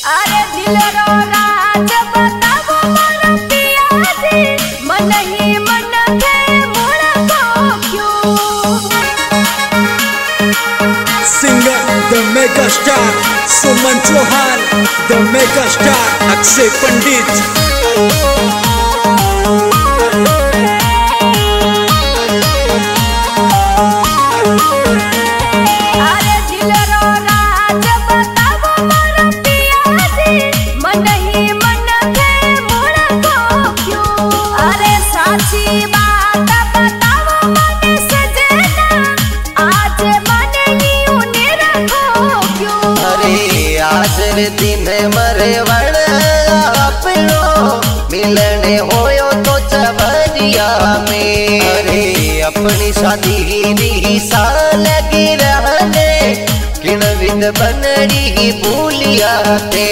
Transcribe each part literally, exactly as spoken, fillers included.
अरे दिलरो राज बतावो मोर पिया जी, मन ही मन के मुड़को क्यों। Singer the mega star Suman Chauhan, the mega star Akshay Pandit। दिन मरे वण अपनो मिलने होयो तो चवरिया में। अरे अपनी शादी री साल की रहने किन विद बनड़ी भूलिया थे।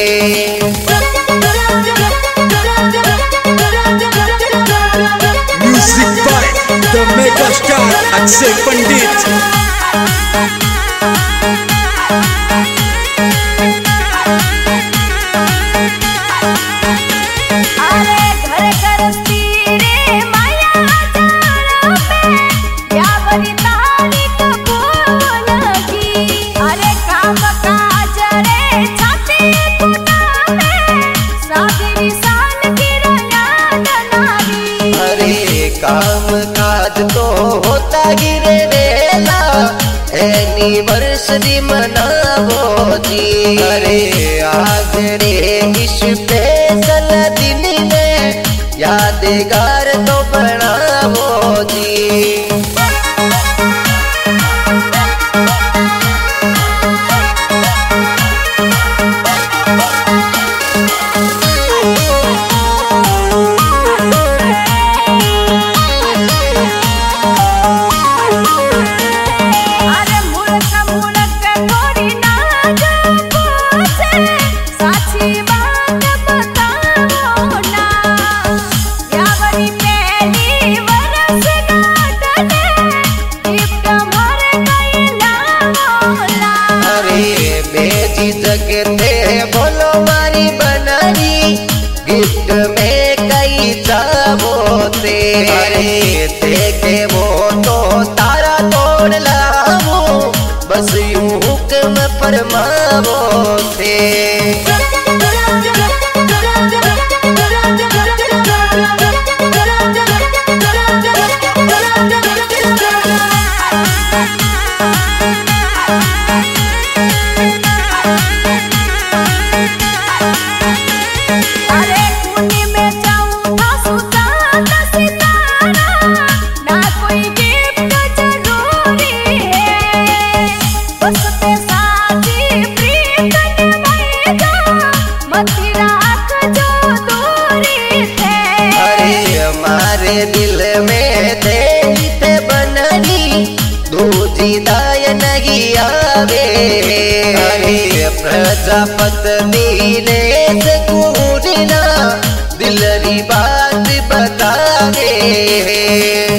Music by the mega star Akshay Pandit। काम काज तो होता गिरे रेला एनिवर्सरी मनावो जी। अरे आज रे स्पेशल दिन में यादगार तो बनावो जी। जगते बोलो मारी बनारी गिफ्ट में कई चाबोते। अरे देखे वो तो तारा तोड़ लावो बस यूं हुक्म फरमावो थे। दिल में थे बनरी दूजी दाय नहीं आवे। अरे प्रजापति ने से कूड़ना दिलरी बात बतावे।